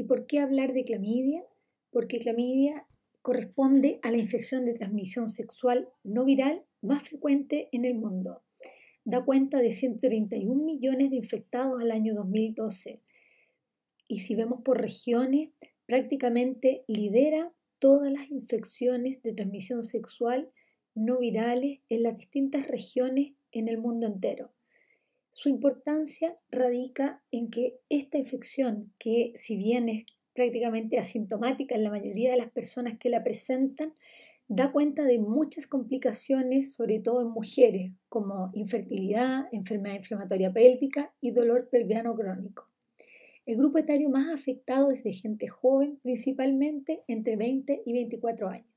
¿Y por qué hablar de clamidia? Porque clamidia corresponde a la infección de transmisión sexual no viral más frecuente en el mundo. Da cuenta de 131 millones de infectados al año 2012. Y si vemos por regiones, prácticamente lidera todas las infecciones de transmisión sexual no virales en las distintas regiones en el mundo entero. Su importancia radica en que esta infección, que si bien es prácticamente asintomática en la mayoría de las personas que la presentan, da cuenta de muchas complicaciones, sobre todo en mujeres, como infertilidad, enfermedad inflamatoria pélvica y dolor pelviano crónico. El grupo etario más afectado es de gente joven, principalmente entre 20 y 24 años.